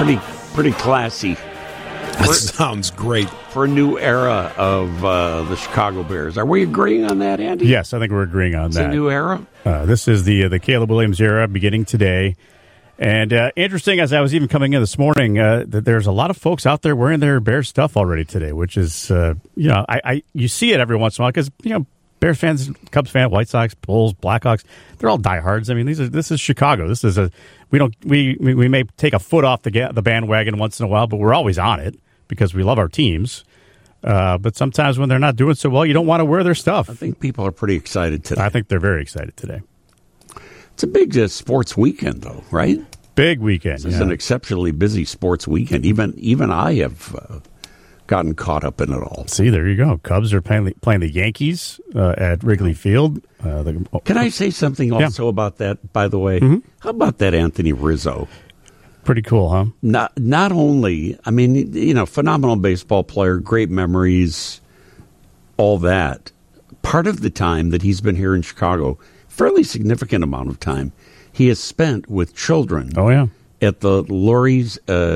Pretty classy. That sounds great. For a new era of the Chicago Bears. Are we agreeing on that, Andy? Yes, I think we're agreeing on that. It's a new era? This is the Caleb Williams era beginning today. And interesting, as I was even coming in this morning, that there's a lot of folks out there wearing their Bears stuff already today, which is, you see it every once in a while because, Bears fans, Cubs fans, White Sox, Bulls, Blackhawks, they're all diehards. I mean, this is Chicago. This is we may take a foot off the bandwagon once in a while, but we're always on it because we love our teams. But sometimes when they're not doing so well, you don't want to wear their stuff. I think people are pretty excited today. I think they're very excited today. It's a big sports weekend, though, right? Big weekend. This is an exceptionally busy sports weekend. Even I have gotten caught up in it all. See, there you go. Cubs are playing the Yankees at Wrigley Field. Can I say something also about that, by the way? Mm-hmm. How about that Anthony Rizzo? Pretty cool, huh? Not only, phenomenal baseball player, great memories, all that. Part of the time that he's been here in Chicago, fairly significant amount of time, he has spent with children. Oh, yeah. At the Lurie's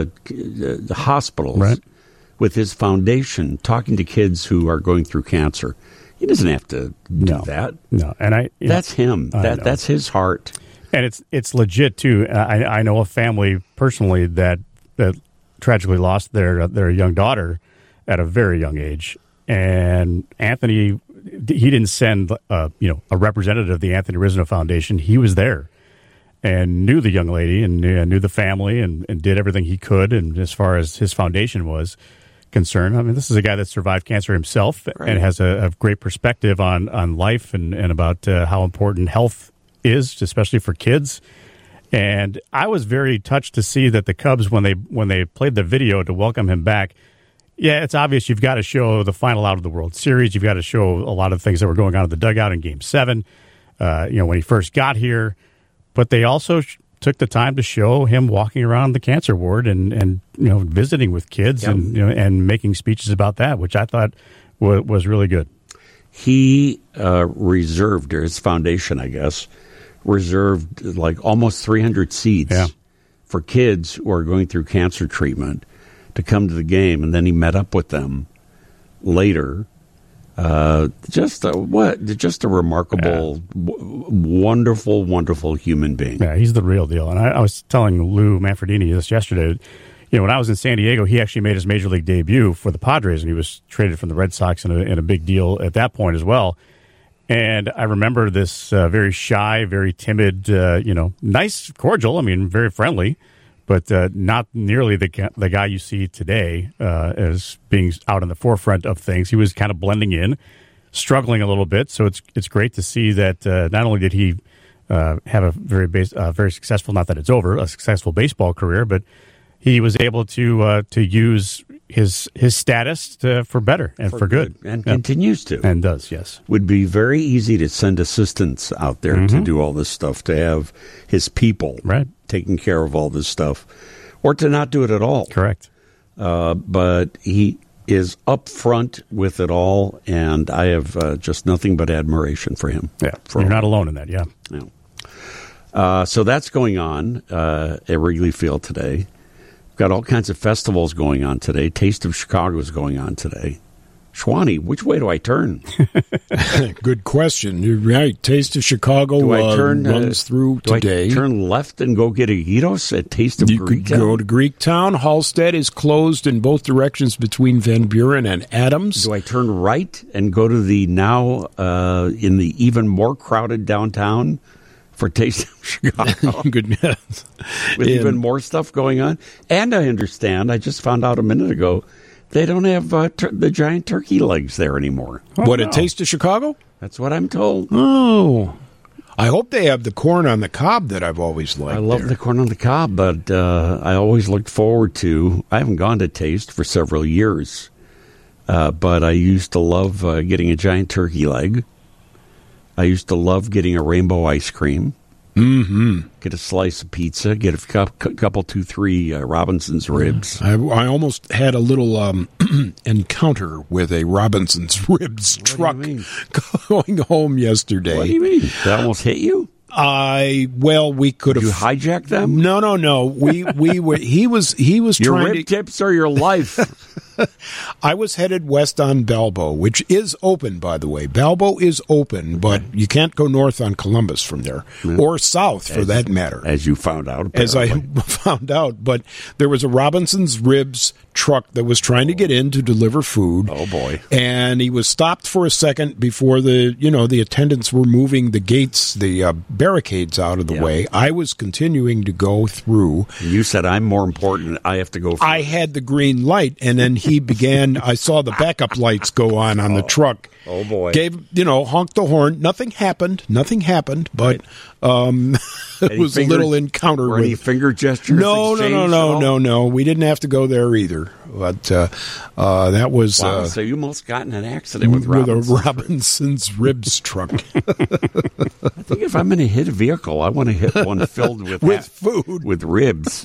hospitals, right, with his foundation, talking to kids who are going through cancer. He doesn't have to do that. No, and that's him. That's his heart. And it's legit too. I know a family personally that tragically lost their young daughter at a very young age, and Anthony, he didn't send a representative of the Anthony Rizzo Foundation. He was there and knew the young lady and knew the family and did everything he could. And as far as his foundation was concerned, I mean, this is a guy that survived cancer himself, right, and has a great perspective on life and about how important health is, especially for kids. And I was very touched to see that the Cubs, when they played the video to welcome him back, it's obvious you've got to show the final out of the World Series. You've got to show a lot of things that were going on in the dugout in Game 7, when he first got here. But they also took the time to show him walking around the cancer ward and visiting with kids, yep, and making speeches about that, which I thought was really good. He reserved, or his foundation, I guess, reserved like almost 300 seats, yeah, for kids who are going through cancer treatment to come to the game, and then he met up with them later. Just a remarkable, wonderful, wonderful human being. Yeah, he's the real deal. And I was telling Lou Manfredini this yesterday. When I was in San Diego, he actually made his major league debut for the Padres, and he was traded from the Red Sox in a big deal at that point as well. And I remember this very shy, very timid, nice, cordial. I mean, very friendly, but not nearly the guy you see today as being out in the forefront of things. He was kind of blending in, struggling a little bit. So it's great to see that not only did he have a very successful, not that it's over, a successful baseball career, but he was able to use his status for better and for good. And continues to. And does, yes. Would be very easy to send assistants out there, mm-hmm, to do all this stuff, to have his people, right, taking care of all this stuff, or to not do it at all. Correct. But he is up front with it all, and I have just nothing but admiration for him. Yeah, you're not alone in that, yeah. So that's going on at Wrigley Field today. Got all kinds of festivals going on today. Taste of Chicago is going on today. Schwani, which way do I turn? Good question. You're right. Taste of Chicago runs through today. Do I turn left and go get a gyros at Taste of Greektown? You could go to Greektown. Halstead is closed in both directions between Van Buren and Adams. Do I turn right and go to the now in the even more crowded downtown for Taste of Chicago? Goodness. With even more stuff going on? And I understand, I just found out a minute ago, they don't have the giant turkey legs there anymore. A Taste of Chicago? That's what I'm told. Oh. I hope they have the corn on the cob that I've always liked. I love the corn on the cob, but I always looked forward to, I haven't gone to Taste for several years, but I used to love getting a giant turkey leg. I used to love getting a rainbow ice cream. Mm-hmm. Get a slice of pizza. Get a couple, 2-3 Robinson's ribs. I almost had a little encounter with a Robinson's ribs truck going home yesterday. What do you mean? That almost hit you? We could have. You hijacked them? No. We were. He was your trying rib tips or your life. I was headed west on Balbo, which is open, by the way. Balbo is open, but you can't go north on Columbus from there, or south for that matter. As you found out, apparently. As I found out. But there was a Robinson's Ribs truck that was trying to get in to deliver food. Oh, boy. And he was stopped for a second before the attendants were moving the gates, the barricades out of the way. I was continuing to go through. You said, I'm more important. I have to go first. I had the green light, and then he began. I saw the backup lights go on the truck. Oh, boy. Honked the horn. Nothing happened, but it was a little encounter with any finger gestures. No. We didn't have to go there either. But that was. Wow, so you almost got in an accident with Robinson's. A Robinson's Ribs truck. I think if I'm going to hit a vehicle, I want to hit one filled with food, with ribs.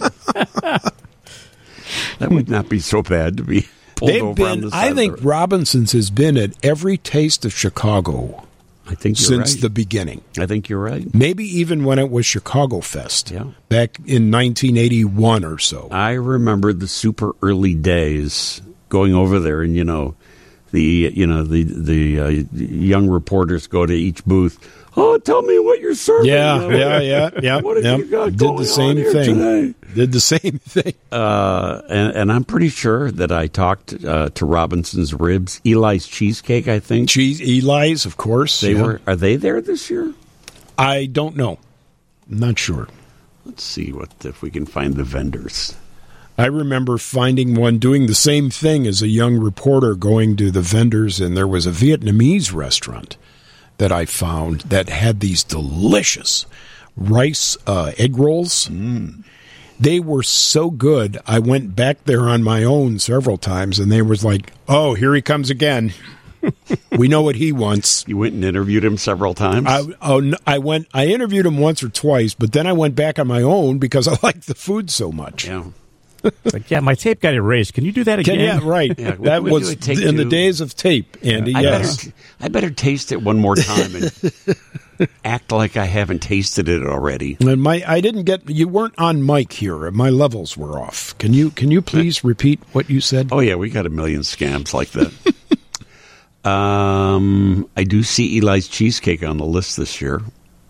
That would not be so bad to be pulled over on the side. I think Robinson's has been at every Taste of Chicago. I think you're since right. the beginning. I think you're right. Maybe even when it was Chicago Fest, back in 1981 or so. I remember the super early days going over there, and the young reporters go to each booth. Oh, tell me what you're serving. Yeah. What have you got going the same on here thing today? Did the same thing. And I'm pretty sure that I talked to Robinson's Ribs, Eli's Cheesecake, I think. Eli's, of course. Are they there this year? I don't know. I'm not sure. Let's see if we can find the vendors. I remember finding one doing the same thing as a young reporter, going to the vendors, and there was a Vietnamese restaurant that I found that had these delicious rice egg rolls. They were so good. I went back there on my own several times, and they was like, "Oh, here he comes again. We know what he wants." You went and interviewed him several times? I interviewed him once or twice, but then I went back on my own because I liked the food so much. Yeah. My tape got erased. Can you do that again? Yeah, right. Yeah, that was in the days of tape, Andy. Yes. I better taste it one more time and act like I haven't tasted it already. And you weren't on mic here. My levels were off. Can you please repeat what you said? Oh yeah, we got a million scams like that. I do see Eli's Cheesecake on the list this year.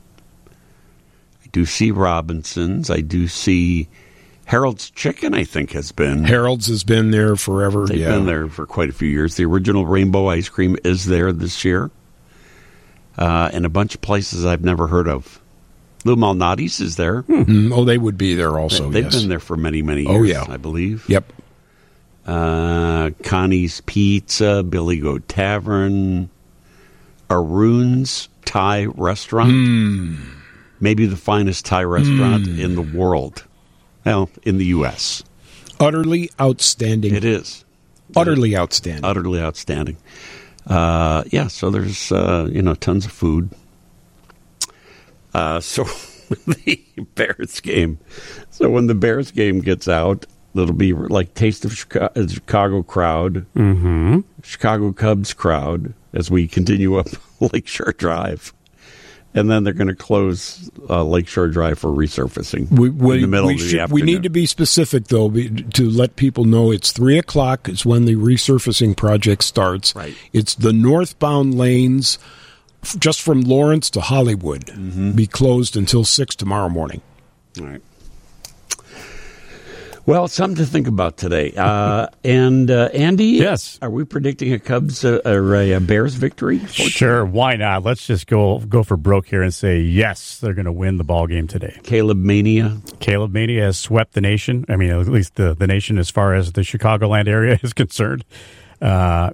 I do see Robinson's. I do see Harold's Chicken, I think, has been. Harold's has been there forever. They've been there for quite a few years. The original Rainbow Ice Cream is there this year. And a bunch of places I've never heard of. Lou Malnati's is there. Mm-hmm. Oh, they would be there also, They've been there for many, many years, I believe. Yep. Connie's Pizza, Billy Goat Tavern, Arun's Thai Restaurant. Maybe the finest Thai restaurant in the world. Well, in the U.S. Utterly outstanding. It is. Utterly outstanding. Utterly outstanding. So there's, tons of food. So the Bears game. So when the Bears game gets out, it'll be like Taste of Chicago crowd, Chicago Cubs crowd, as we continue up Lakeshore Drive. And then they're going to close Lakeshore Drive for resurfacing in the middle of the afternoon. We need to be specific, though, to let people know it's 3 o'clock is when the resurfacing project starts. Right. It's the northbound lanes, just from Lawrence to Hollywood, be closed until 6 tomorrow morning. All right. Well, something to think about today. And Andy, yes, are we predicting a Cubs or a Bears victory? Sure, why not? Let's just go for broke here and say yes, they're going to win the ball game today. Caleb Mania has swept the nation. I mean, at least the nation as far as the Chicagoland area is concerned. I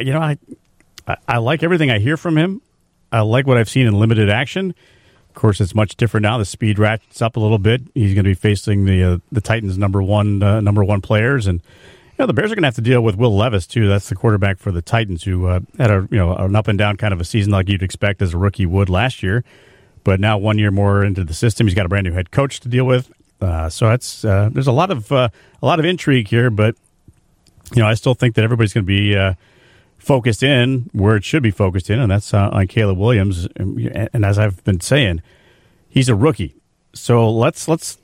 like everything I hear from him. I like what I've seen in limited action. Of course, it's much different now. The speed ratchets up a little bit. He's going to be facing the Titans' number one players, and the Bears are going to have to deal with Will Levis too. That's the quarterback for the Titans, who had an up and down kind of a season like you'd expect as a rookie would last year, but now 1 year more into the system, he's got a brand new head coach to deal with. So it's there's a lot of intrigue here, but I still think that everybody's going to be focused in where it should be focused in, and that's on Caleb Williams. And as I've been saying, he's a rookie. So let's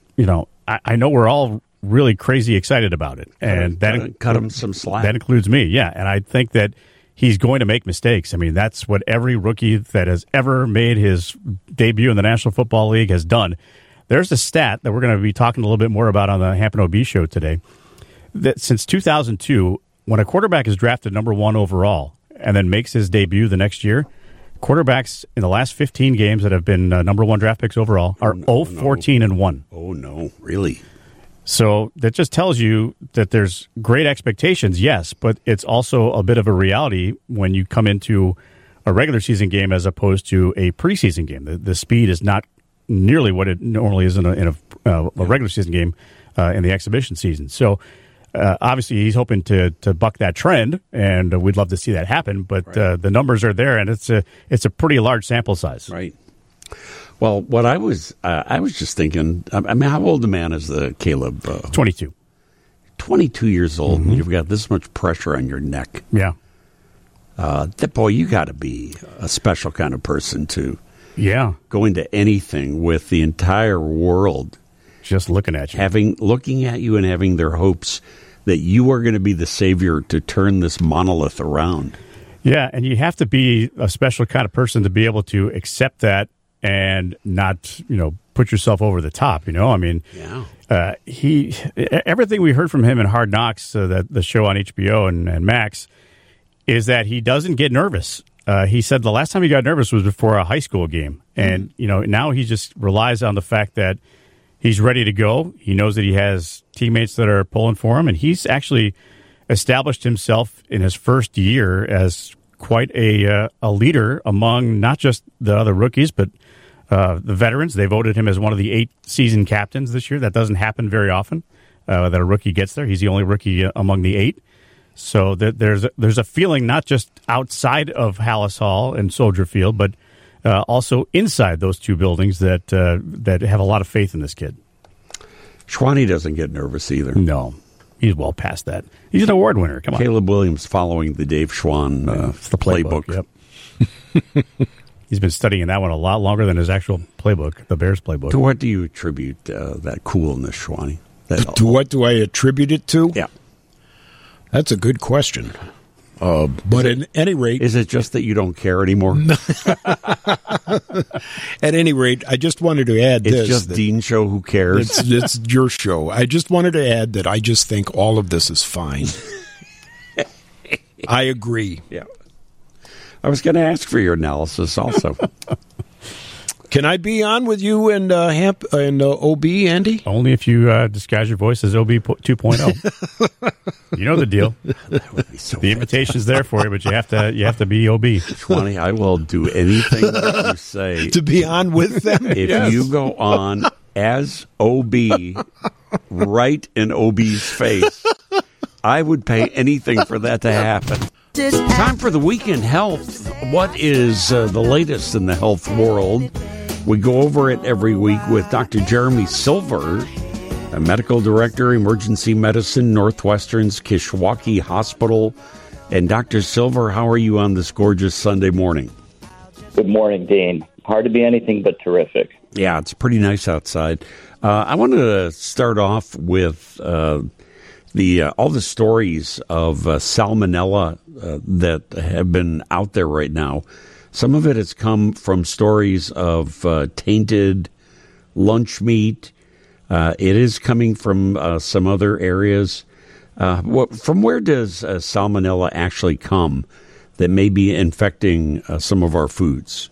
I know we're all really crazy excited about it, and that cut him some slack. That includes me, yeah. And I think that he's going to make mistakes. I mean, that's what every rookie that has ever made his debut in the National Football League has done. There's a stat that we're going to be talking a little bit more about on the Hampton OB show today, that since 2002, when a quarterback is drafted number 1 overall and then makes his debut the next year, quarterbacks in the last 15 games that have been number 1 draft picks overall are 0-14-1. Oh, no, really? So that just tells you that there's great expectations, yes, but it's also a bit of a reality when you come into a regular season game as opposed to a preseason game. The speed is not nearly what it normally is in a regular season game in the exhibition season. So obviously he's hoping to buck that trend, and we'd love to see that happen. But the numbers are there, and it's a pretty large sample size. Right. Well, what I was just thinking. I mean, how old a man is Caleb? 22. 22 years old. Mm-hmm. And you've got this much pressure on your neck. Yeah. Boy, you got to be a special kind of person to. Yeah. Go into anything with the entire world just looking at you. Looking at you and having their hopes that you are going to be the savior to turn this monolith around. Yeah, and you have to be a special kind of person to be able to accept that and not, put yourself over the top, I mean, everything we heard from him in Hard Knocks, that the show on HBO and Max, is that he doesn't get nervous. He said the last time he got nervous was before a high school game. And, now he just relies on the fact that he's ready to go. He knows that he has teammates that are pulling for him. And he's actually established himself in his first year as quite a leader among not just the other rookies, but the veterans. They voted him as one of the 8 season captains this year. That doesn't happen very often, that a rookie gets there. He's the only rookie among the 8. So there's a feeling not just outside of Hallis Hall and Soldier Field, but also inside those 2 buildings that have a lot of faith in this kid. Schwanny doesn't get nervous either. No, he's well past that. He's an award winner. Come on, Caleb Williams following the Dave Schwann it's the playbook. Yep. He's been studying that one a lot longer than his actual playbook, the Bears playbook. To what do you attribute that coolness, Schwanny? To what do I attribute it to? Yeah. That's a good question. But at any rate... Is it just that you don't care anymore? At any rate, I just wanted to add it's just Dean's show, who cares? It's your show. I just wanted to add that I just think all of this is fine. I agree. Yeah. I was going to ask for your analysis also. Can I be on with you and OB, Andy? Only if you disguise your voice as OB 2.0. You know the deal. That would be so the invitation's there for you, but you have to be OB. Schwanny, I will do anything that you say to be on with them. If you go on as OB, right in OB's face, I would pay anything for that to happen. Time for the Weekend Health. What is the latest in the health world? We go over it every week with Dr. Jeremy Silver, a medical director, emergency medicine, Northwestern's Kishwaukee Hospital. And Dr. Silver, how are you on this gorgeous Sunday morning? Good morning, Dean. Hard to be anything but terrific. Yeah, it's pretty nice outside. I wanted to start off with all the stories of salmonella that have been out there right now. Some of it has come from stories of tainted lunch meat. It is coming from some other areas. From where does salmonella actually come that may be infecting some of our foods?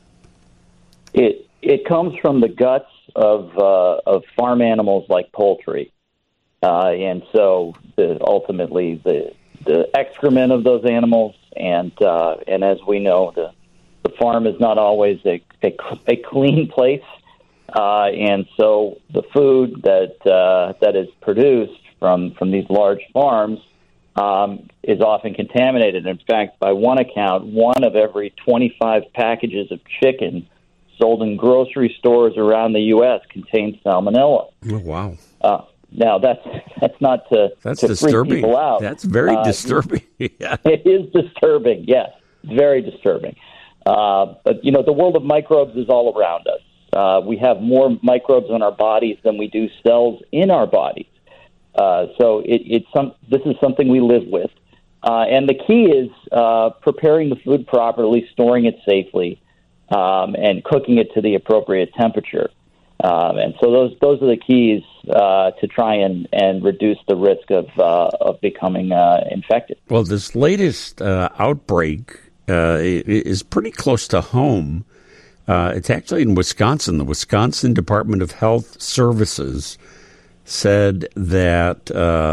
It comes from the guts of farm animals like poultry. And so ultimately the excrement of those animals, and as we know, the farm is not always a clean place, and so the food that is produced from these large farms is often contaminated. In fact, by one account, 1 of every 25 packages of chicken sold in grocery stores around the U.S. contains salmonella. Oh, wow. Now, that's not to disturbing. Freak people out. That's very disturbing. Yeah. It is disturbing, yes. Very disturbing. But, the world of microbes is all around us. We have more microbes in our bodies than we do cells in our bodies. So this is something we live with. And the key is preparing the food properly, storing it safely, and cooking it to the appropriate temperature. And so those are the keys to try and reduce the risk of becoming infected. Well, this latest outbreak is pretty close to home. It's actually in Wisconsin. The Wisconsin Department of Health Services said that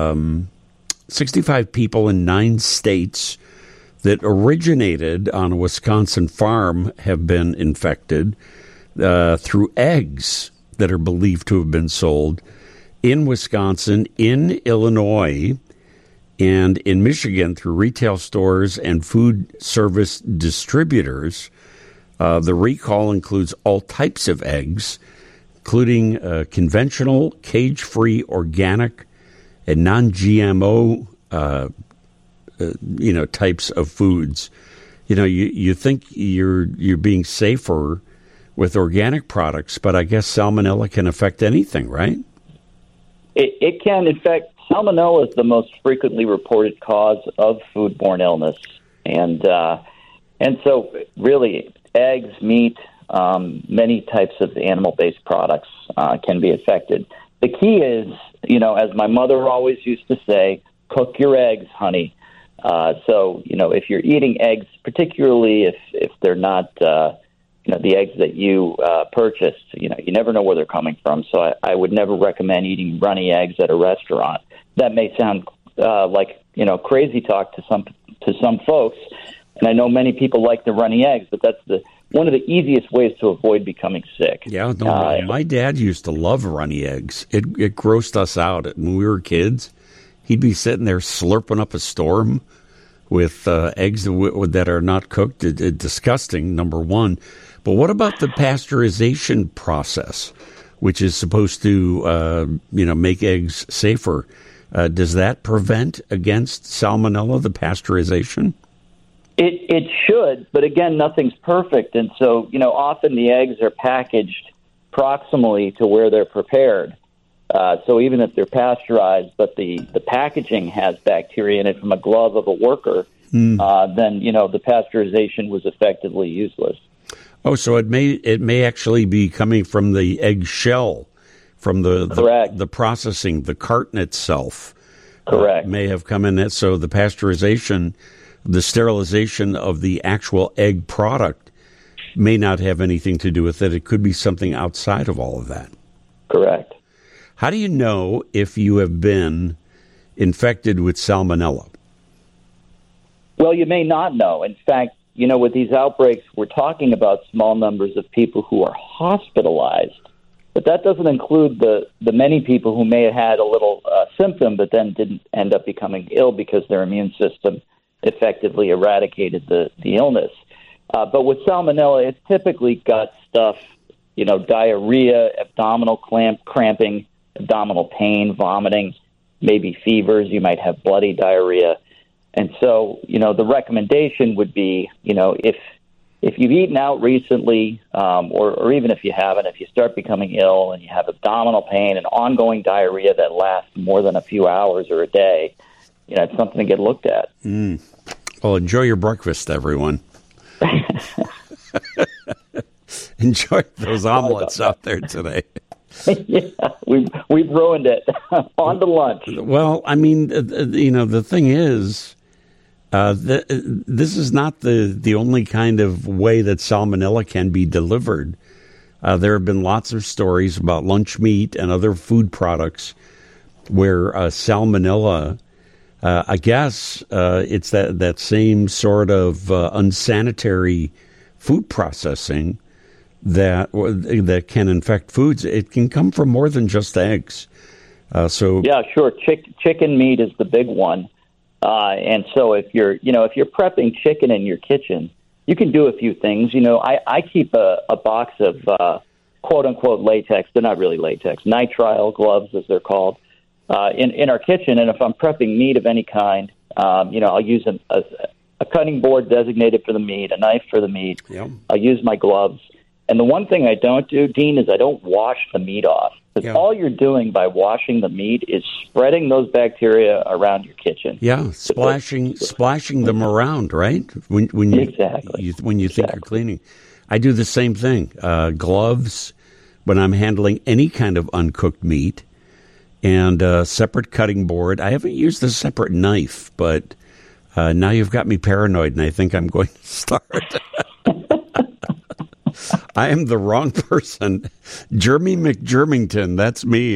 65 people in 9 states that originated on a Wisconsin farm have been infected through eggs that are believed to have been sold in Wisconsin, in Illinois, and in Michigan through retail stores and food service distributors. The recall includes all types of eggs, including conventional, cage-free, organic, and non-GMO, types of foods. You think you're being safer with organic products, but I guess salmonella can affect anything, right? It can. In fact, salmonella is the most frequently reported cause of foodborne illness, and so really, eggs, meat, many types of animal-based products can be affected. The key is, as my mother always used to say, cook your eggs, honey. So, if you're eating eggs, particularly if they're not, the eggs that you purchased, you never know where they're coming from. So I would never recommend eating runny eggs at a restaurant. That may sound like, crazy talk to some folks. And I know many people like the runny eggs, but that's one of the easiest ways to avoid becoming sick. Yeah, no, my dad used to love runny eggs. It grossed us out when we were kids. He'd be sitting there slurping up a storm with eggs that are not cooked. Disgusting, number one. But what about the pasteurization process, which is supposed to, make eggs safer? Does that prevent against salmonella, the pasteurization? It should, but again, nothing's perfect. And so, often the eggs are packaged proximally to where they're prepared. So even if they're pasteurized, but the packaging has bacteria in it from a glove of a worker, then, the pasteurization was effectively useless. Oh, so it may actually be coming from the egg shell, from the processing, the carton itself. Correct. May have come in it. So the pasteurization, the sterilization of the actual egg product may not have anything to do with it. It could be something outside of all of that. Correct. How do you know if you have been infected with salmonella? Well, you may not know. In fact, with these outbreaks, we're talking about small numbers of people who are hospitalized. But that doesn't include the many people who may have had a little symptom but then didn't end up becoming ill because their immune system effectively eradicated the illness. But with salmonella, it's typically gut stuff, diarrhea, abdominal cramping, abdominal pain, vomiting, maybe fevers. You might have bloody diarrhea. And so, the recommendation would be, if you've eaten out recently, or even if you haven't, if you start becoming ill and you have abdominal pain and ongoing diarrhea that lasts more than a few hours or a day, it's something to get looked at. Well, enjoy your breakfast, everyone. Enjoy those omelets out there today. Yeah, we've ruined it. On to lunch. Well, I mean, the thing is, this is not the only kind of way that salmonella can be delivered. There have been lots of stories about lunch meat and other food products where salmonella, I guess it's that same sort of unsanitary food processing that can infect foods. It can come from more than just eggs. Yeah, sure. Chicken meat is the big one. And so if you're prepping chicken in your kitchen, you can do a few things. I keep a box of quote unquote latex. They're not really latex. Nitrile gloves, as they're called, in our kitchen. And if I'm prepping meat of any kind, I'll use a cutting board designated for the meat, a knife for the meat. Yep. I'll use my gloves. And the one thing I don't do, Dean, is I don't wash the meat off. Because all you're doing by washing the meat is spreading those bacteria around your kitchen. Yeah, splashing them around, right? When you exactly. When you think you're cleaning. I do the same thing. Gloves when I'm handling any kind of uncooked meat, and a separate cutting board. I haven't used a separate knife, but now you've got me paranoid, and I think I'm going to start. I am the wrong person. Jeremy McJermington, that's me.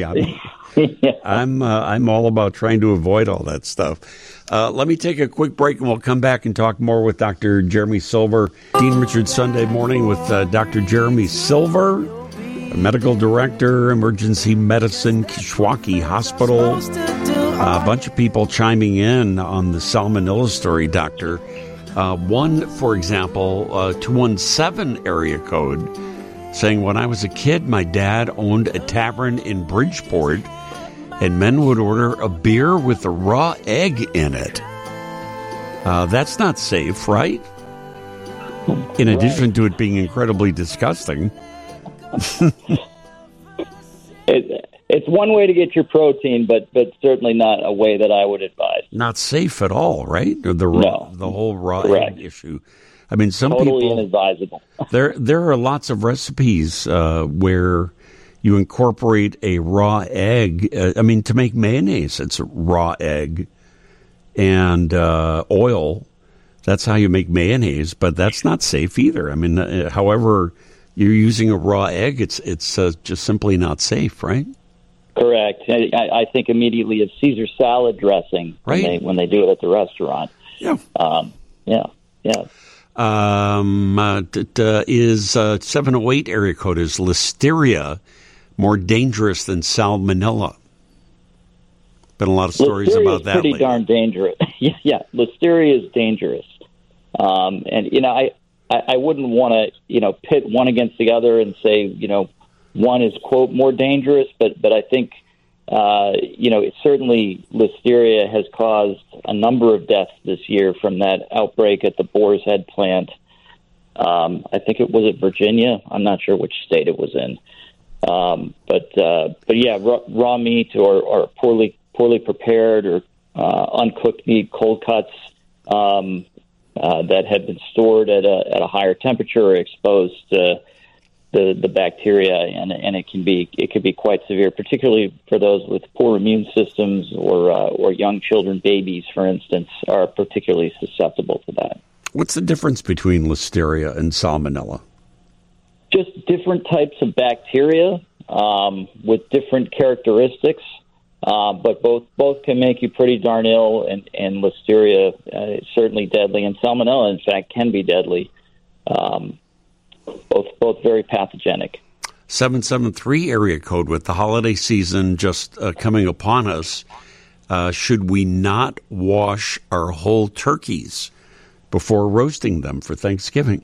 I'm all about trying to avoid all that stuff. Let me take a quick break, and we'll come back and talk more with Dr. Jeremy Silver. Dean Richards Sunday Morning with Dr. Jeremy Silver, Medical Director, Emergency Medicine, Kishwaukee Hospital. A bunch of people chiming in on the salmonella story, Doctor. One, for example, 217 area code, saying, when I was a kid, my dad owned a tavern in Bridgeport, and men would order a beer with a raw egg in it. That's not safe, right? In addition to it being incredibly disgusting. It's one way to get your protein, but certainly not a way that I would advise. Not safe at all, right? The whole raw egg issue. I mean, some totally people inadvisable. There are lots of recipes where you incorporate a raw egg. To make mayonnaise, it's a raw egg and oil. That's how you make mayonnaise, but that's not safe either. I mean, however you're using a raw egg, it's just simply not safe, right? Correct. I think immediately of Caesar salad dressing when they do it at the restaurant. Yeah. Is 708 area code, is Listeria more dangerous than salmonella? Been a lot of stories Listeria about is that pretty lately. Darn dangerous. Yeah, Listeria is dangerous. I wouldn't want to, pit one against the other and say, one is, quote, more dangerous, but I think, certainly Listeria has caused a number of deaths this year from that outbreak at the Boar's Head plant. I think it was at Virginia. I'm not sure which state it was in. But yeah, raw meat or poorly prepared or uncooked meat, cold cuts, that have been stored at a higher temperature or exposed to the bacteria, and it can be quite severe, particularly for those with poor immune systems or young children. Babies, for instance, are particularly susceptible to that. What's the difference between Listeria and salmonella? Just different types of bacteria with different characteristics. But both can make you pretty darn ill, and Listeria is certainly deadly, and Salmonella, in fact, can be deadly. Both very pathogenic. 773 area code, with the holiday season just coming upon us, should we not wash our whole turkeys before roasting them for Thanksgiving?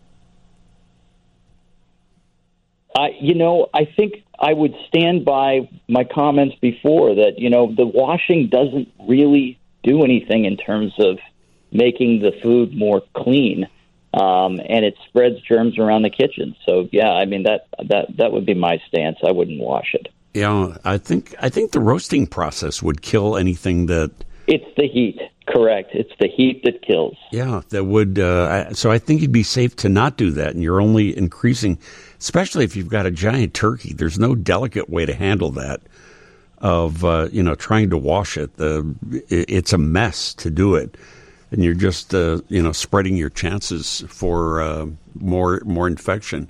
I think I would stand by my comments before that, the washing doesn't really do anything in terms of making the food more clean, and it spreads germs around the kitchen. So, yeah, I mean, that would be my stance. I wouldn't wash it. Yeah, I think the roasting process would kill anything that... It's the heat, correct. It's the heat that kills. Yeah, that would... so I think it'd be safe to not do that, and you're only increasing... Especially if you've got a giant turkey, there's no delicate way to handle that. Of trying to wash it, it's a mess to do it, and you're just spreading your chances for more infection.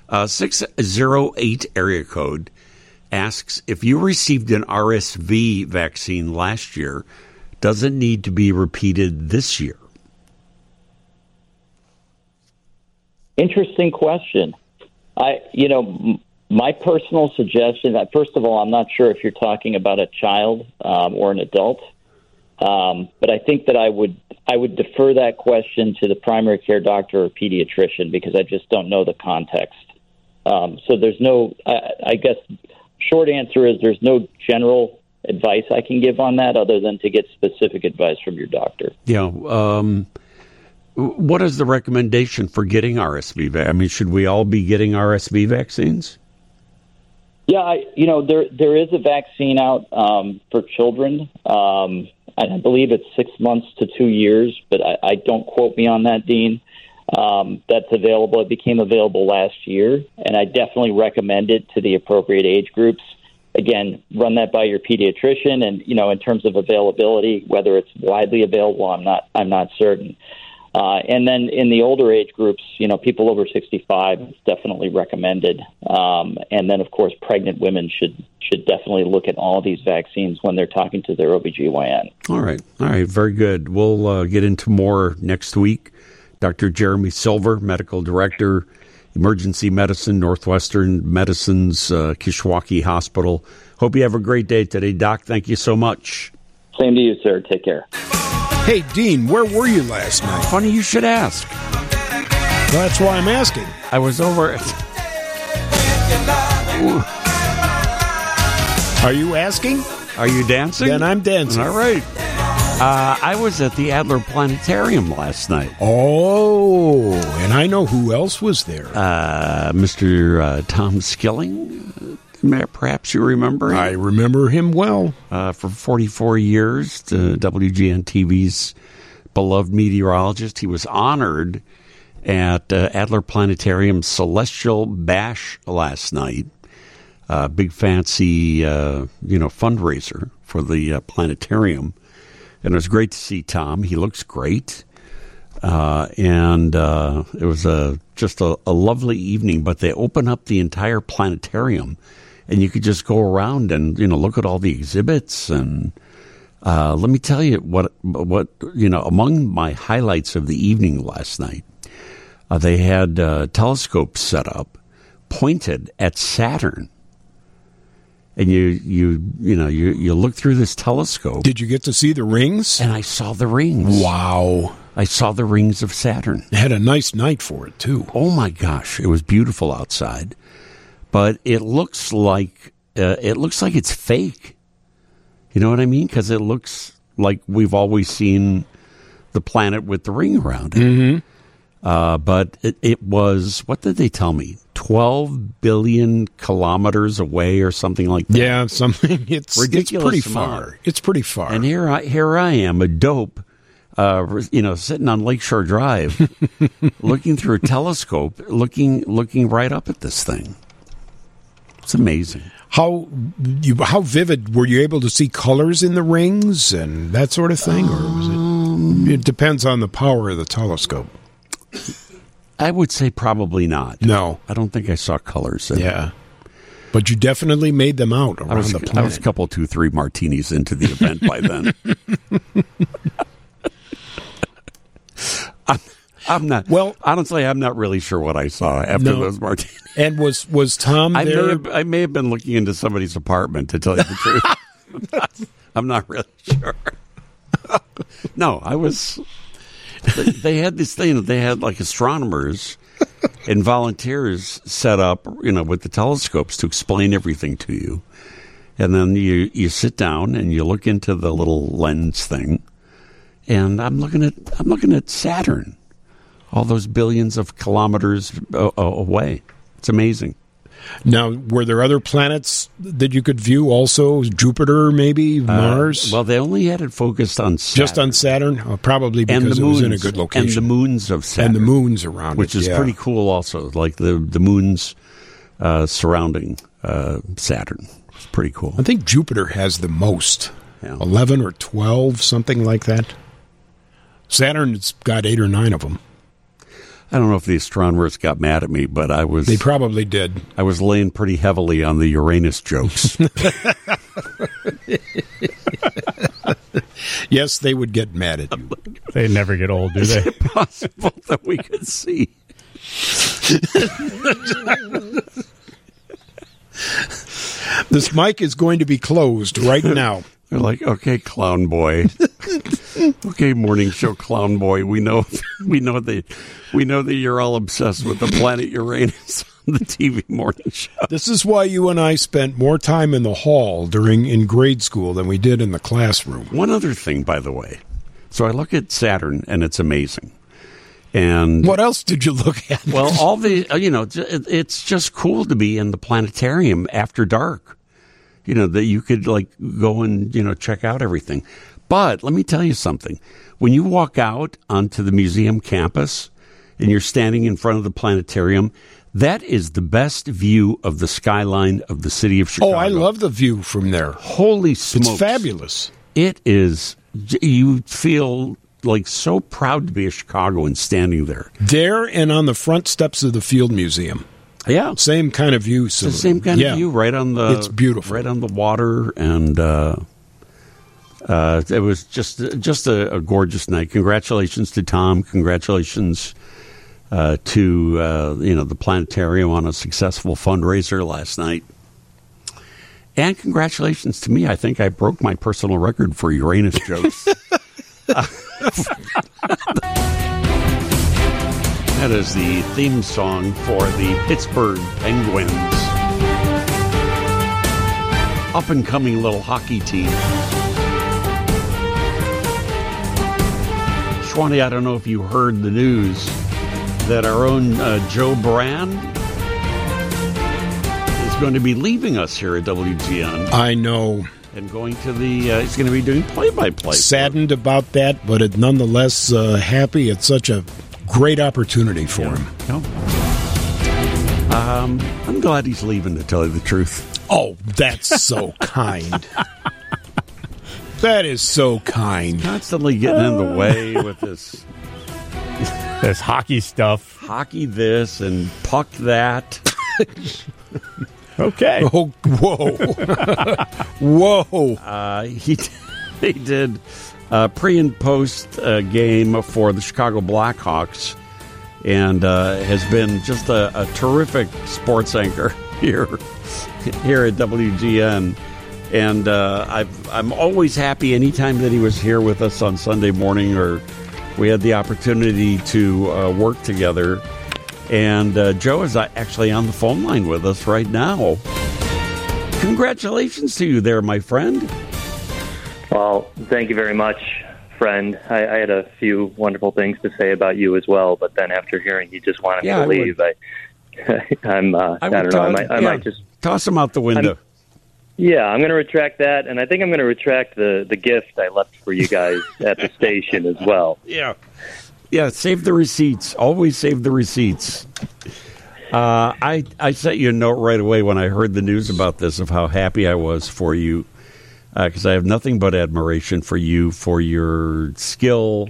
608 area code asks, if you received an RSV vaccine last year, does it need to be repeated this year? Interesting question. My personal suggestion, first of all, I'm not sure if you're talking about a child or an adult, but I think that I would defer that question to the primary care doctor or pediatrician, because I just don't know the context. So there's no, I guess, short answer is there's no general advice I can give on that other than to get specific advice from your doctor. Yeah. What is the recommendation for getting RSV? I mean, should we all be getting RSV vaccines? Yeah, there is a vaccine out for children. I believe it's 6 months to 2 years, but I don't quote me on that, Dean. That's available. It became available last year, and I definitely recommend it to the appropriate age groups. Again, run that by your pediatrician, and in terms of availability, whether it's widely available, I'm not certain. And then in the older age groups, people over 65, it's definitely recommended. And then, of course, pregnant women should definitely look at all these vaccines when they're talking to their OBGYN. All right. Very good. We'll get into more next week. Dr. Jeremy Silver, Medical Director, Emergency Medicine, Northwestern Medicine's Kishwaukee Hospital. Hope you have a great day today, Doc. Thank you so much. Same to you, sir. Take care. Hey, Dean, where were you last night? Funny you should ask. Well, that's why I'm asking. I was over. Are you asking? Are you dancing? Then I'm dancing. All right. I was at the Adler Planetarium last night. Oh, and I know who else was there. Mr. Tom Skilling. Perhaps you remember him. I remember him well. For 44 years, WGN-TV's beloved meteorologist. He was honored at Adler Planetarium's Celestial Bash last night. Big fancy, fundraiser for the planetarium. And it was great to see Tom. He looks great. And it was just a lovely evening. But they opened up the entire planetarium. And you could just go around and, look at all the exhibits. And let me tell you what among my highlights of the evening last night, they had telescopes set up pointed at Saturn. And you look through this telescope. Did you get to see the rings? And I saw the rings. Wow. I saw the rings of Saturn. It had a nice night for it, too. Oh, my gosh. It was beautiful outside. But it looks like it's fake. You know what I mean? Because it looks like we've always seen the planet with the ring around it. Mm-hmm. But it was, what did they tell me? 12 billion kilometers away or something like that. Yeah, something. It's pretty far. It's pretty far. And here I am, a dope, sitting on Lakeshore Drive, looking through a telescope, looking right up at this thing. It's amazing. How vivid were you able to see colors in the rings and that sort of thing, or was it? It depends on the power of the telescope. I would say probably not. No, I don't think I saw colors. Yeah, but you definitely made them out around the planet. I was a couple, 2-3 martinis into the event by then. I'm not. Well, honestly, I'm not really sure what I saw after those martinis. And was Tom there? I may have been looking into somebody's apartment, to tell you the truth. I'm not really sure. No, I was. They had this thing. They had like astronomers and volunteers set up, with the telescopes to explain everything to you. And then you sit down and you look into the little lens thing, and I'm looking at Saturn, all those billions of kilometers away. It's amazing. Now, were there other planets that you could view also? Jupiter, maybe? Mars? Well, they only had it focused on Saturn. Just on Saturn? Probably because it was in a good location. And the moons of Saturn. And the moons around which is pretty cool also, like the moons surrounding Saturn. It's pretty cool. I think Jupiter has the most. Yeah. 11 or 12, something like that. Saturn's got 8 or 9 of them. I don't know if the astronomers got mad at me, but They probably did. I was laying pretty heavily on the Uranus jokes. Yes, they would get mad at you. They never get old, do they? Is it possible that we could see? This mic is going to be closed right now. They're like, okay, clown boy. Okay, morning show clown boy. We know that you're all obsessed with the planet Uranus on the TV morning show. This is why you and I spent more time in the hall in grade school than we did in the classroom. One other thing, by the way. So I look at Saturn, and it's amazing. And what else did you look at? Well, all the, it's just cool to be in the planetarium after dark, that you could like go and, check out everything. But let me tell you something. When you walk out onto the museum campus and you're standing in front of the planetarium, that is the best view of the skyline of the city of Chicago. Oh, I love the view from there. Holy smokes. It's fabulous. It is. You feel like so proud to be a Chicagoan standing there. There and on the front steps of the Field Museum. Yeah. Same kind of view. It's the same kind of view right on the... It's beautiful. Right on the water, and it was just a gorgeous night. Congratulations to Tom. Congratulations to the planetarium on a successful fundraiser last night. And congratulations to me. I think I broke my personal record for Uranus jokes. That is the theme song for the Pittsburgh Penguins. Up-and-coming little hockey team. Schwani, I don't know if you heard the news that our own Joe Brand is going to be leaving us here at WGN. I know. And going to he's going to be doing play-by-play. Saddened about that, but nonetheless happy. It's such a great opportunity for him. No. I'm glad he's leaving, to tell you the truth. Oh, that's so kind. That is so kind. Constantly getting in the way with this hockey stuff. Hockey this and puck that. Okay. Oh, whoa. Whoa. He did pre and post game for the Chicago Blackhawks, and has been just a terrific sports anchor here at WGN. And I'm always happy anytime that he was here with us on Sunday morning, or we had the opportunity to work together. And Joe is actually on the phone line with us right now. Congratulations to you there, my friend. Well, thank you very much, friend. I had a few wonderful things to say about you as well, but then after hearing you just wanted me to leave, I might just toss him out the window. I'm going to retract that, and I think I'm going to retract the gift I left for you guys at the station as well. Yeah, save the receipts. Always save the receipts. I sent you a note right away when I heard the news about this of how happy I was for you, because I have nothing but admiration for you, for your skill,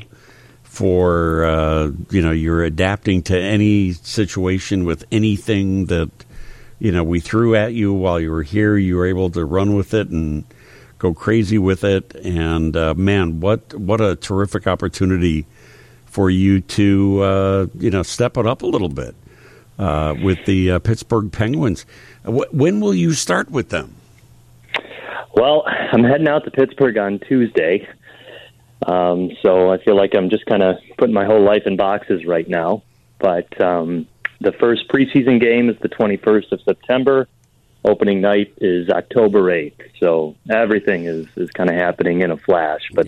for you're adapting to any situation with anything that we threw at you while you were here. You were able to run with it and go crazy with it. And man, what a terrific opportunity for you to step it up a little bit with the Pittsburgh Penguins. When will you start with them? Well, I'm heading out to Pittsburgh on Tuesday, so I feel like I'm just kind of putting my whole life in boxes right now. But the first preseason game is the 21st of September. Opening night is October 8th. So everything is kind of happening in a flash. But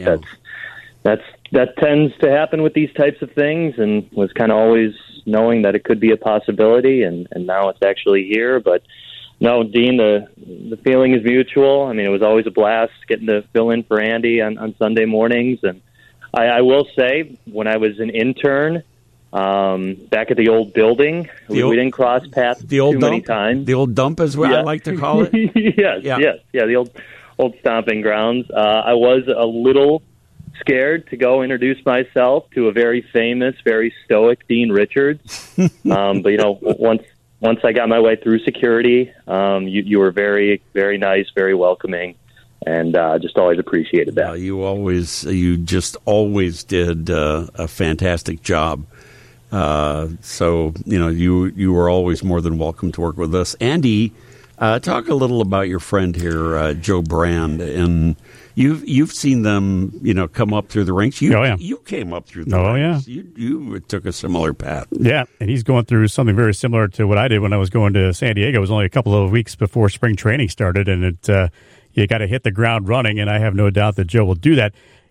that tends to happen with these types of things, and was kind of always knowing that it could be a possibility, and now it's actually here. But no, Dean, the feeling is mutual. I mean, it was always a blast getting to fill in for Andy on Sunday mornings. And I will say, when I was an intern back at the old building, we didn't cross paths too many times. The old dump is what I like to call it. Yes, the old stomping grounds. I was a little scared to go introduce myself to a very famous, very stoic Dean Richards. But once I got my way through security, you were very, very nice, very welcoming, and just always appreciated that. You just always did a fantastic job. So you were always more than welcome to work with us. Andy, talk a little about your friend here, Joe Brand, and you've seen them, come up through the ranks. You came up through the ranks. Yeah. You took a similar path. Yeah, and he's going through something very similar to what I did when I was going to San Diego. It was only a couple of weeks before spring training started, and you got to hit the ground running, and I have no doubt that Joe will do that.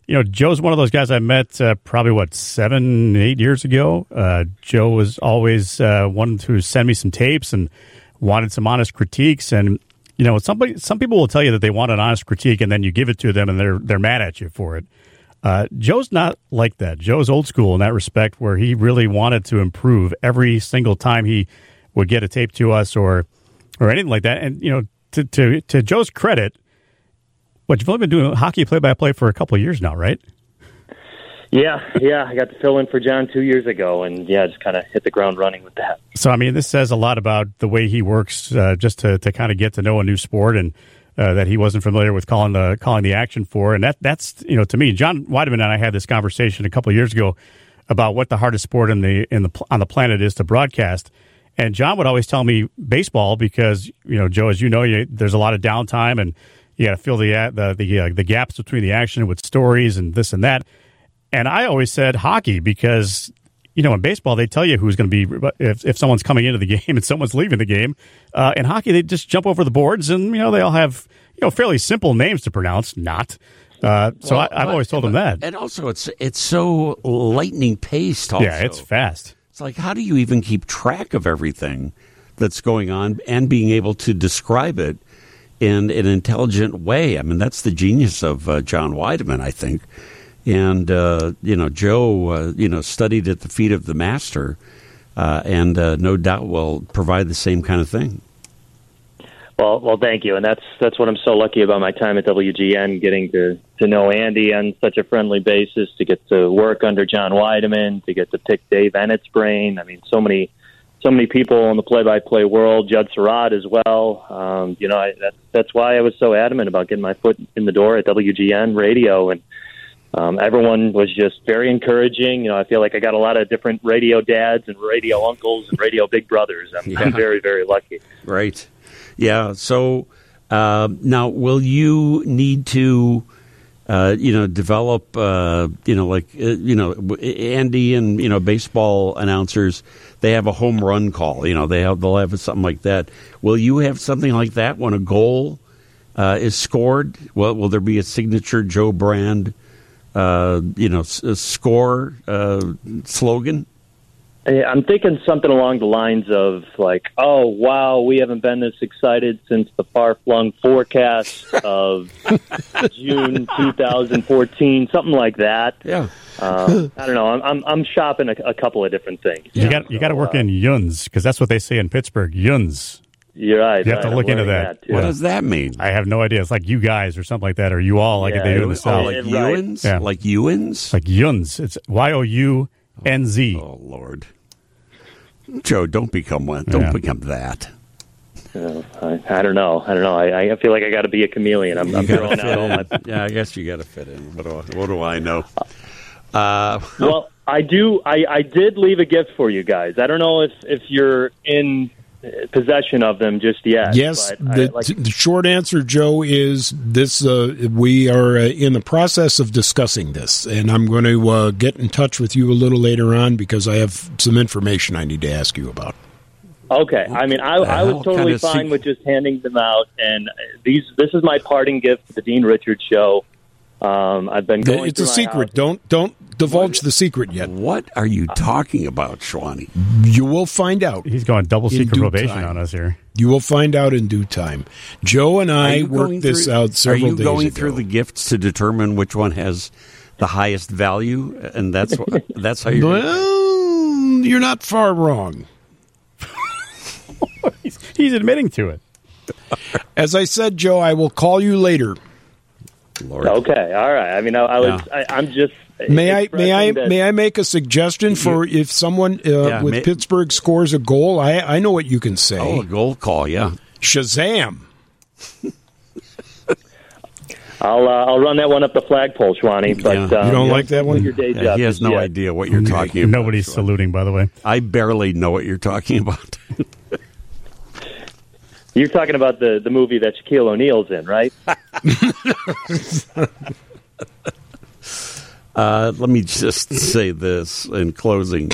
Joe's one of those guys I met probably, 7, 8 years ago. Joe was always wanted to send me some tapes and wanted some honest critiques. And, some people will tell you that they want an honest critique, and then you give it to them, and they're mad at you for it. Joe's not like that. Joe's old school in that respect, where he really wanted to improve every single time he would get a tape to us or anything like that. And, to Joe's credit, you've only been doing hockey play-by-play for a couple of years now, right? Yeah. I got to fill in for John 2 years ago, and just kind of hit the ground running with that. So, this says a lot about the way he works, just to kind of get to know a new sport, and that he wasn't familiar with calling the action for. And that's to me, John Weideman and I had this conversation a couple of years ago about what the hardest sport on the planet is to broadcast. And John would always tell me baseball because, Joe, as you know, there's a lot of downtime, and you got to fill the gaps between the action with stories and this and that. And I always said hockey because, in baseball, they tell you who's going to be if someone's coming into the game and someone's leaving the game. In hockey, they just jump over the boards, and, they all have, fairly simple names to pronounce. I've always told them that. And also, it's so lightning paced also. Yeah, it's fast. It's like, how do you even keep track of everything that's going on and being able to describe it in an intelligent way? That's the genius of John Weideman, I think. And, Joe, studied at the feet of the master and no doubt will provide the same kind of thing. Well, thank you. And that's what I'm so lucky about my time at WGN, getting to know Andy on such a friendly basis, to get to work under John Weideman, to get to pick Dave Ennett's brain. So many people in the play-by-play world, Judd Surratt as well. That's why I was so adamant about getting my foot in the door at WGN radio. And everyone was just very encouraging. I feel like I got a lot of different radio dads and radio uncles and radio big brothers. I'm very, very lucky. Right. Yeah. So now, will you need to, develop, Andy and baseball announcers? They have a home run call. They'll have something like that. Will you have something like that when a goal is scored? Will there be a signature Joe Brand, score slogan? I'm thinking something along the lines of like, "Oh wow, we haven't been this excited since the far-flung forecast of June 2014," something like that. Yeah. I don't know. I'm shopping a couple of different things. You got to work in yuns, because that's what they say in Pittsburgh. Yuns. You're right. You have to look into that. What does that mean? I have no idea. It's like you guys or something like that, or you all, like they do in the South. Like Ewans? Yeah. Like Ewans? Like yuns. It's YOUNZ. Oh, Lord. Joe, don't become one. Don't become that. I don't know. I feel like I got to be a chameleon. I'm throwing out all my. Yeah, I guess you got to fit in. What do I know? Well, I do. I did leave a gift for you guys. I don't know if you're in possession of them just yet. Yes, the short answer, Joe, is this. We are in the process of discussing this, and I'm going to get in touch with you a little later on because I have some information I need to ask you about. Okay. I was totally fine with just handing them out, and this is my parting gift to the Dean Richards Show. I've been going. It's a secret. Don't divulge the secret yet. What are you talking about, Schwani? You will find out. He's going double secret probation on us here. You will find out in due time. Joe and I worked this out several days ago. Are you going through the gifts to determine which one has the highest value, and that's how you're? Well, you're not far wrong. He's admitting to it. As I said, Joe, I will call you later. Lord. Okay, all right. I'm just. May I make a suggestion for if someone with Pittsburgh scores a goal? I know what you can say. Oh, a goal call, yeah. Shazam! I'll run that one up the flagpole, Schwani. But you don't like that one? Your day job he has no idea what you're talking about. Nobody's saluting, by the way. I barely know what you're talking about. You're talking about the movie that Shaquille O'Neal's in, right? Let me just say this in closing.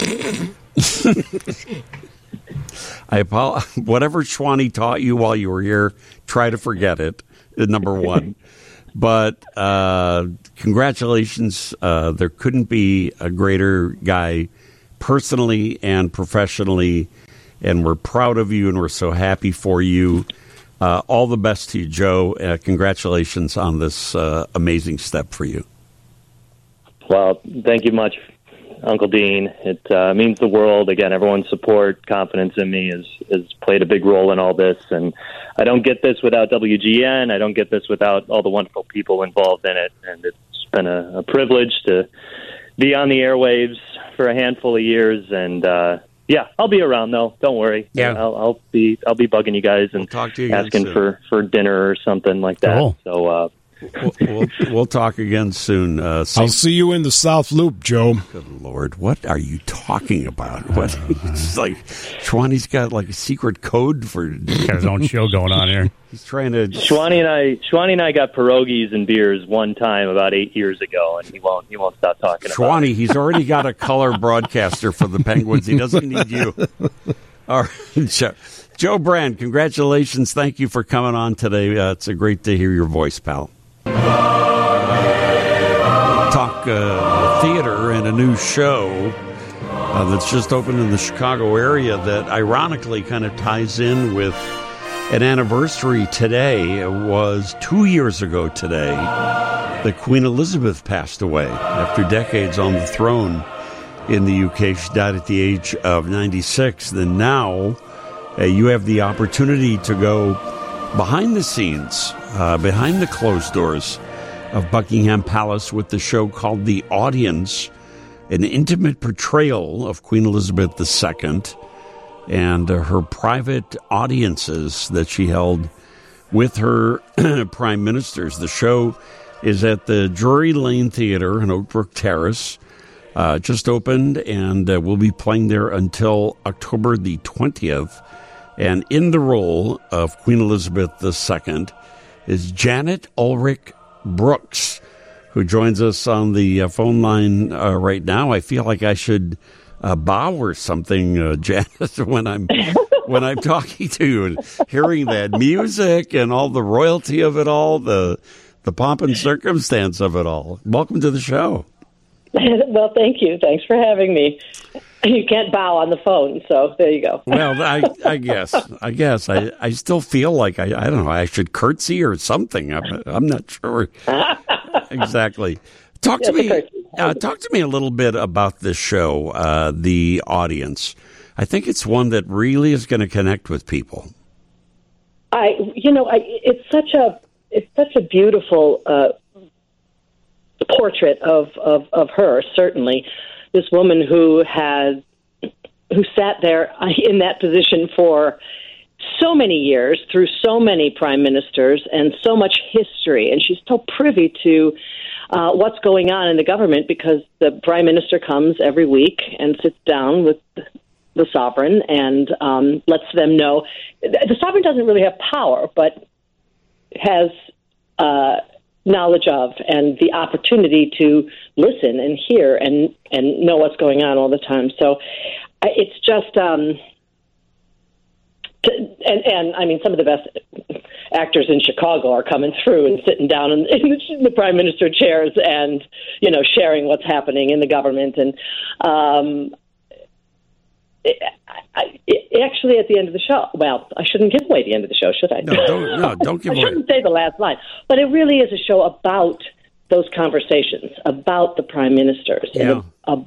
Whatever Schwani taught you while you were here, try to forget it, number one. But congratulations. There couldn't be a greater guy personally and professionally, and we're proud of you, and we're so happy for you. All the best to you, Joe. Congratulations on this amazing step for you. Well, thank you much, Uncle Dean. It means the world. Again, everyone's support, confidence in me has played a big role in all this. And I don't get this without WGN. I don't get this without all the wonderful people involved in it. And it's been a privilege to be on the airwaves for a handful of years. And yeah, I'll be around though. Don't worry. Yeah, I'll be bugging you guys and talk to you asking soon. for dinner or something like that. Cool. So. We'll talk again soon. I'll see you in the South Loop, Joe. Good Lord, what are you talking about? What? It's like Schwani's got like a secret code for. He's got his own show going on here. He's trying to. Schwani and I got pierogies and beers one time about 8 years ago, and he won't stop talking about Schwani, it. he's already got a color broadcaster for the Penguins. He doesn't need you. All right, Joe Brand, congratulations. Thank you for coming on today. It's great to hear your voice, pal. Talk theater and a new show that's just opened in the Chicago area that ironically kind of ties in with an anniversary today. It was 2 years ago today that Queen Elizabeth passed away after decades on the throne in the UK. She died at the age of 96. Then now you have the opportunity to go behind the scenes, behind the closed doors of Buckingham Palace with the show called The Audience, an intimate portrayal of Queen Elizabeth II and her private audiences that she held with her prime ministers. The show is at the Drury Lane Theater in Oakbrook Terrace. Just opened, and we'll be playing there until October the 20th. And in the role of Queen Elizabeth II is Janet Ulrich Brooks, who joins us on the phone line right now. I feel like I should bow or something, Janet, when I'm talking to you and hearing that music and all the royalty of it all, the pomp and circumstance of it all. Welcome to the show. Well, thank you. Thanks for having me. You can't bow on the phone, so there you go. Well, I guess I still feel like I don't know. I should curtsy or something. I'm not sure exactly. Talk to me a little bit about this show, The Audience. I think it's one that really is going to connect with people. It's such a beautiful portrait of her, certainly. This woman who sat there in that position for so many years, through so many prime ministers and so much history, and she's so privy to what's going on in the government because the prime minister comes every week and sits down with the sovereign and lets them know. The sovereign doesn't really have power, but has knowledge of and the opportunity to listen and hear and know what's going on all the time. So it's just, and I mean, some of the best actors in Chicago are coming through and sitting down in the prime minister chairs and, sharing what's happening in the government. And actually, at the end of the show, well, I shouldn't give away the end of the show, should I? No, don't give away. I shouldn't say the last line. But it really is a show about those conversations, about the prime ministers, yeah.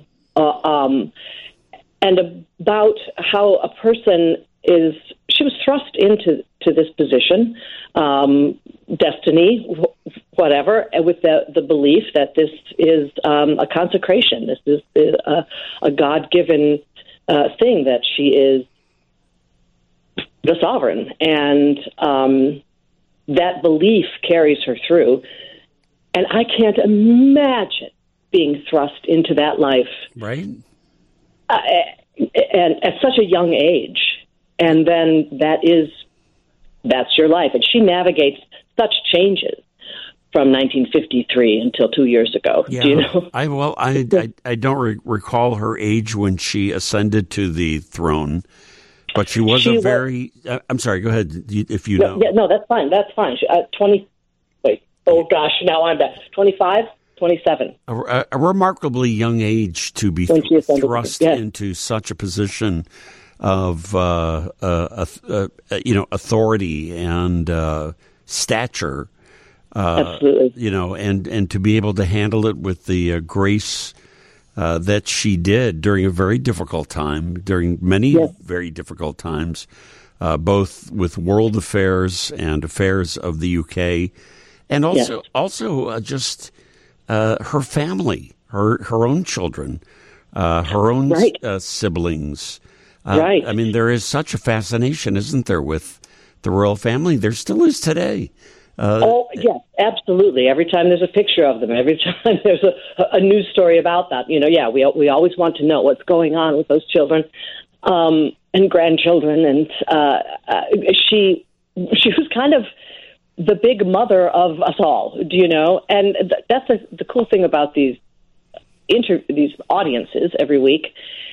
and about how a person she was thrust into this position, destiny, whatever, with the belief that this is a consecration. This is a God-given thing, that she is the sovereign, and that belief carries her through. And I can't imagine being thrust into that life, right? And at such a young age, and then that's your life. And she navigates such changes from 1953 until 2 years ago. Yeah. Do you know? I don't recall her age when she ascended to the throne, but she was I'm sorry. Go ahead if you know. Yeah, no, that's fine. That's fine. 20. Wait, Oh, gosh, now I'm back. 25, 27. A remarkably young age to be thrust into such a position of authority and stature. Absolutely. And to be able to handle it with the grace that she did during a very difficult time, during many very difficult times, both with world affairs and affairs of the UK, and also just her family, her own children, her own siblings. Right. I mean, there is such a fascination, isn't there, with the royal family? There still is today. Yes, absolutely. Every time there's a picture of them, every time there's a news story about that, we always want to know what's going on with those children and grandchildren. And she was kind of the big mother of us all, And that's the cool thing about these audiences every week.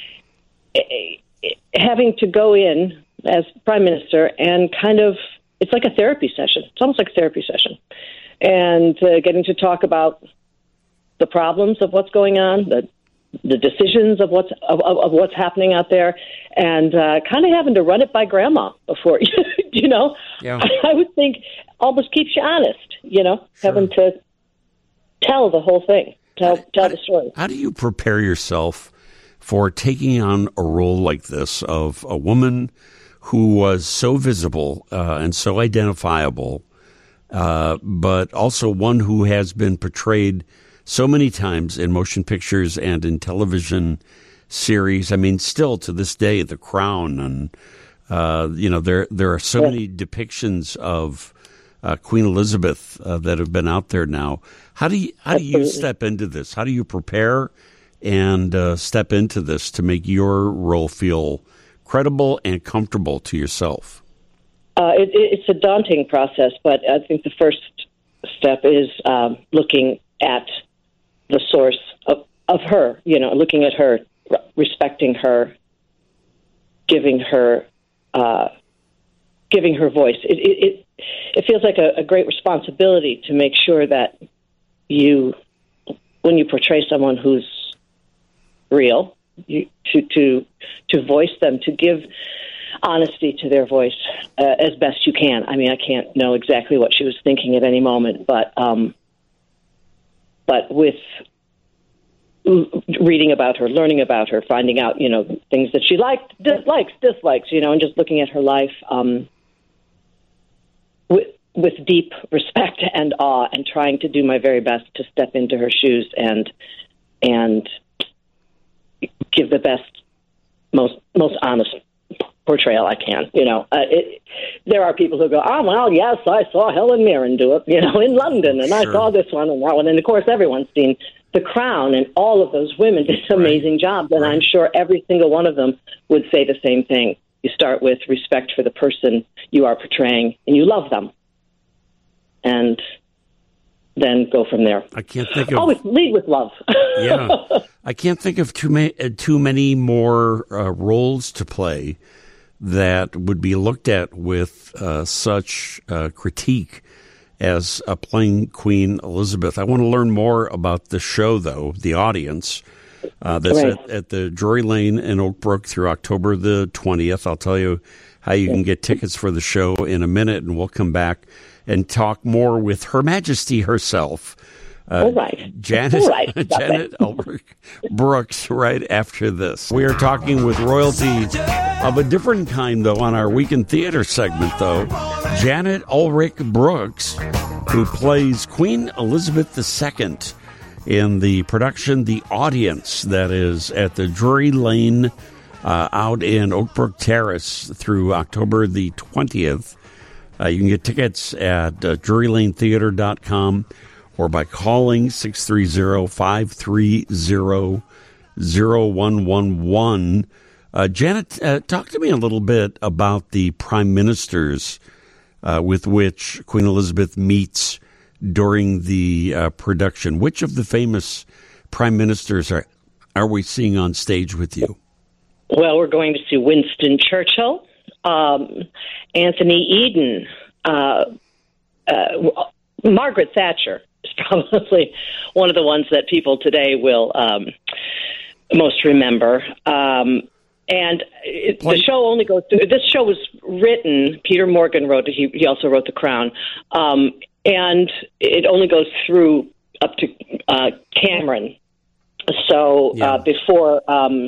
Having to go in as prime minister and kind of, it's like a therapy session. It's almost like a therapy session. And getting to talk about the problems of what's going on, the decisions of what's happening out there, and kind of having to run it by grandma before, Yeah. I would think almost keeps you honest, Sure. Having to tell the whole thing, tell the story. How do you prepare yourself for taking on a role like this of a woman who was so visible and so identifiable, but also one who has been portrayed so many times in motion pictures and in television series? I mean, still to this day, The Crown, and there are so many depictions of Queen Elizabeth that have been out there now. How do you step into this? How do you prepare and step into this to make your role feel credible and comfortable to yourself? It's a daunting process, but I think the first step is looking at the source of her, looking at her, respecting her, giving her voice. It feels like a great responsibility to make sure that when you portray someone who's real, to voice them, to give honesty to their voice as best you can. I mean, I can't know exactly what she was thinking at any moment, but with reading about her, learning about her, finding out, things that she liked, dislikes, and just looking at her life with deep respect and awe, and trying to do my very best to step into her shoes and give the best, most honest portrayal I can. There are people who go, "Oh, well, yes, I saw Helen Mirren do it, in London, and I saw this one and that one." And of course, everyone's seen The Crown, and all of those women did amazing jobs. And I'm sure every single one of them would say the same thing. You start with respect for the person you are portraying, and you love them, and then go from there. I can't think of... Always lead with love. Yeah. I can't think of too many more roles to play that would be looked at with such critique as playing Queen Elizabeth. I want to learn more about the show, though, the audience. That's at the Drury Lane in Oak Brook through October the 20th. I'll tell you how you can get tickets for the show in a minute, and we'll come back and talk more with Her Majesty herself, Janet Elbrick Brooks, right after this. We are talking with royalty of a different kind, though, on our Weekend Theater segment, though. Janet Ulrich Brooks, who plays Queen Elizabeth II in the production The Audience, that is at the Drury Lane out in Oak Brook Terrace through October the 20th. You can get tickets at drurylanetheater.com or by calling 630-530-0111. Janet, talk to me a little bit about the prime ministers with which Queen Elizabeth meets during the production. Which of the famous prime ministers are we seeing on stage with you? Well, we're going to see Winston Churchill, Anthony Eden, Margaret Thatcher is probably one of the ones that people today will most remember. The show only goes through. This show was written. Peter Morgan wrote it. He also wrote The Crown, and it only goes through up to Cameron. So before,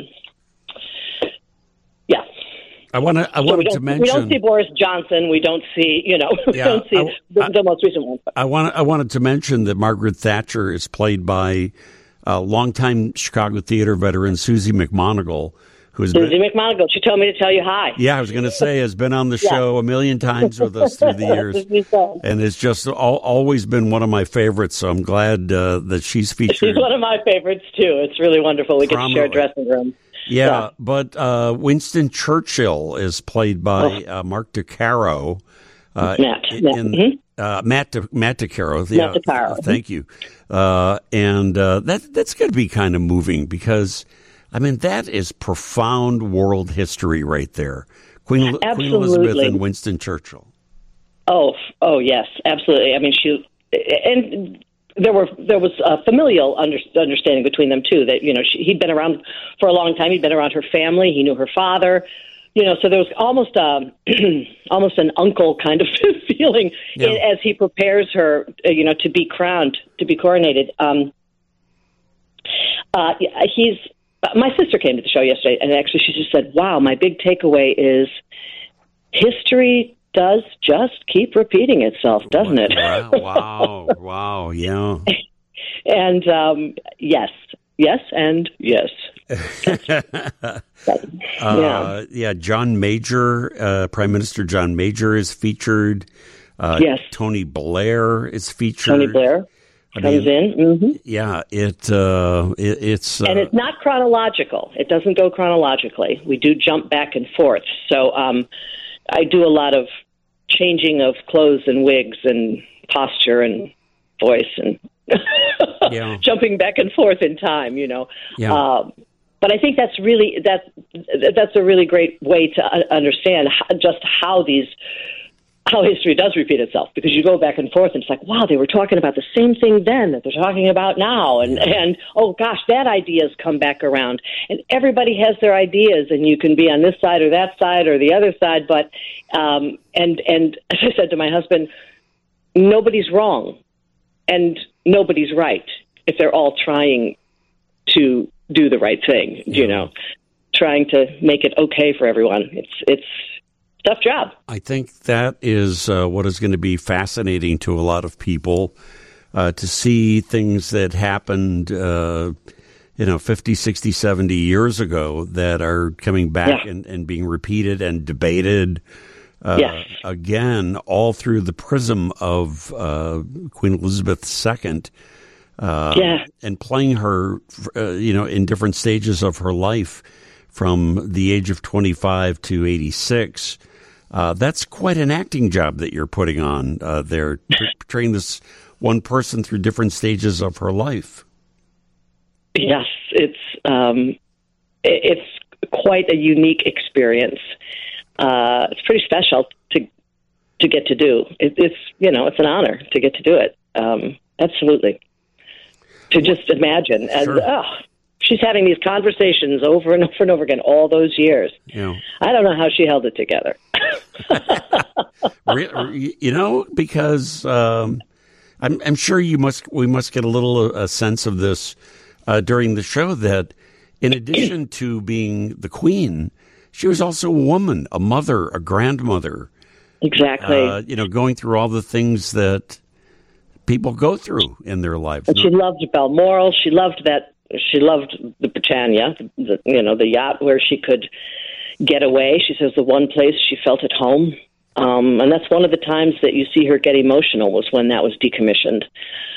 I wanted to mention. We don't see Boris Johnson. We don't see, we don't see the most recent one. I wanted to mention that Margaret Thatcher is played by longtime Chicago theater veteran Susie McMonagle, McMonagle. She told me to tell you hi. Yeah, I was going to say, has been on the show a million times with us through the years, and it's just always been one of my favorites. So I'm glad that she's featured. She's one of my favorites too. It's really wonderful. We get to share a dressing room. Yeah, but Winston Churchill is played by Mark DeCaro. Matt DeCaro. Yeah, Matt DeCaro. Thank you. And that's going to be kind of moving because, I mean, that is profound world history right there. Queen Elizabeth and Winston Churchill. Oh, yes, absolutely. I mean, there was a familial understanding between them too. That he'd been around for a long time. He'd been around her family. He knew her father. So there was almost an uncle kind of feeling as he prepares her, to be crowned, to be coronated. My sister came to the show yesterday, and actually she just said, "Wow, my big takeaway is history does just keep repeating itself, doesn't it?" Wow, yeah. And yes, and yes. John Major, Prime Minister John Major is featured. Yes. Tony Blair is featured. Tony Blair comes in. Mm-hmm. Yeah, it's and it's not chronological. It doesn't go chronologically. We do jump back and forth. So I do a lot of changing of clothes and wigs and posture and voice and jumping back and forth in time. But I think that's a really great way to understand just how history does repeat itself, because you go back and forth and it's like, wow, they were talking about the same thing then that they're talking about now, and oh gosh, that idea's come back around, and everybody has their ideas, and you can be on this side or that side or the other side, but and as I said to my husband, nobody's wrong and nobody's right if they're all trying to do the right thing, trying to make it okay for everyone. It's a tough job. I think that is what is going to be fascinating to a lot of people, to see things that happened, 50, 60, 70 years ago that are coming back and being repeated and debated again, all through the prism of Queen Elizabeth II. And playing her, in different stages of her life from the age of 25 to 86. That's quite an acting job that you're putting on there, portraying this one person through different stages of her life. Yes, it's quite a unique experience. It's pretty special to get to do. It's an honor to get to do it. Absolutely. To just imagine, she's having these conversations over and over and over again all those years. Yeah. I don't know how she held it together. Because I'm sure we must get a little sense of this during the show, that in addition to being the queen, she was also a woman, a mother, a grandmother. Exactly. Going through all the things that people go through in their lives. And she loved Balmoral. She loved the Britannia, the yacht where she could get away. She says the one place she felt at home. And that's one of the times that you see her get emotional, was when that was decommissioned.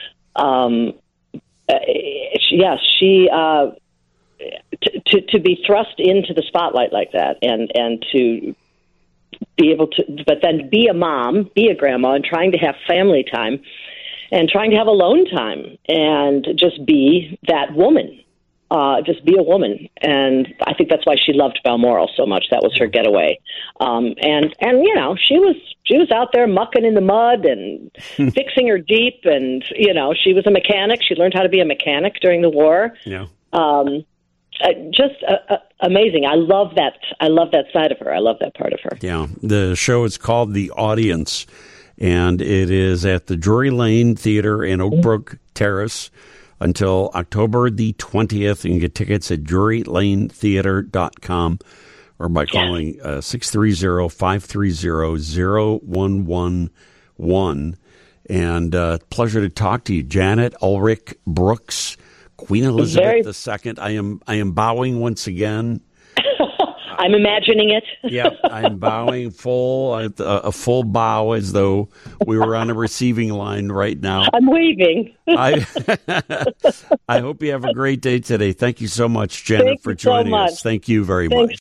To be thrust into the spotlight like that, and to be able to, but then be a mom, be a grandma, and trying to have family time, and trying to have alone time, and just be that woman, just be a woman. And I think that's why she loved Balmoral so much. That was her getaway. And you know, she was out there mucking in the mud and fixing her Jeep, and you know, she was a mechanic. She learned how to be a mechanic during the war. Yeah. Just amazing. I love that. I love that side of her. I love that part of her. Yeah. The show is called The Audience, and it is at the Drury Lane Theater in Oak Brook Terrace until October the 20th. You can get tickets at drurylanetheater.com or by calling 630-530-0111. And pleasure to talk to you, Janet Ulrich Brooks, Queen Elizabeth II. I am bowing once again. I'm imagining it. Yeah, I'm bowing a full bow as though we were on a receiving line right now. I'm waving. I hope you have a great day today. Thank you so much, Janet, for joining us. Thank you very much.